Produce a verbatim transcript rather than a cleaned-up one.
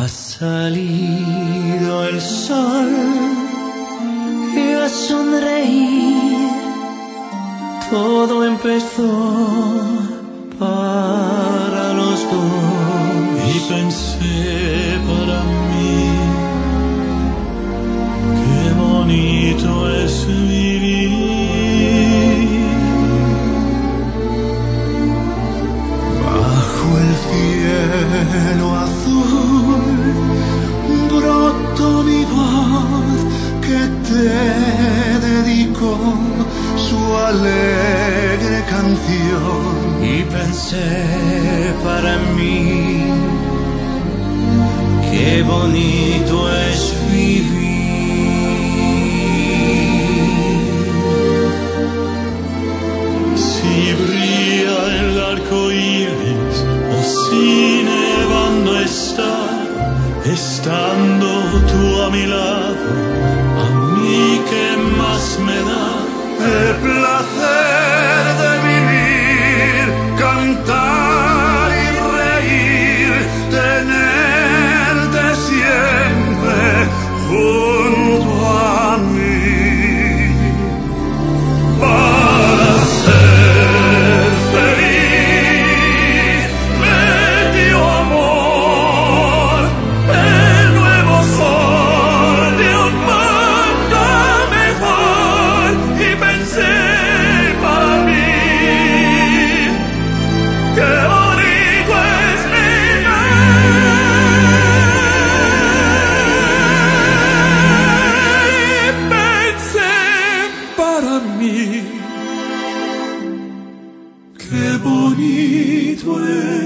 Ha salido el sol y a sonreír. Todo empezó para los dos. Y pensé para mí, qué bonito es vivir. Bajo el cielo azul brotó mi voz que te dedicó su alegre canción. Y pensé para mí, qué bonito es vivir. Si brilla el arco iris o si nevando está, estando tú a mi lado, a mí qué más me da. El placer de vivir, cantar y reír, tenerte siempre junto a mí. Para ser feliz me dio amor, el nuevo sol de un mundo mejor. Y pensé para mí, qué bonito es vivir. Y pensé para mí, qué bonito es